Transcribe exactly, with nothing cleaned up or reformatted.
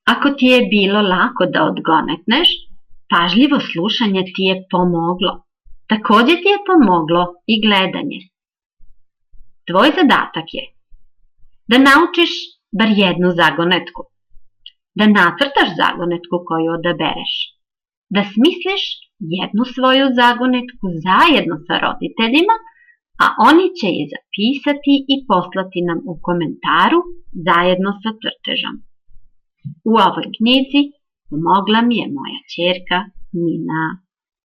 Ako ti je bilo lako da odgonetneš, pažljivo slušanje ti je pomoglo. Također ti je pomoglo i gledanje. Tvoj zadatak je da naučiš bar jednu zagonetku, da nacrtaš zagonetku koju odabereš, da smisliš jednu svoju zagonetku zajedno sa roditeljima, a oni će je zapisati i poslati nam u komentaru zajedno sa crtežom. U ovoj knjizi pomogla mi je moja ćerka Nina.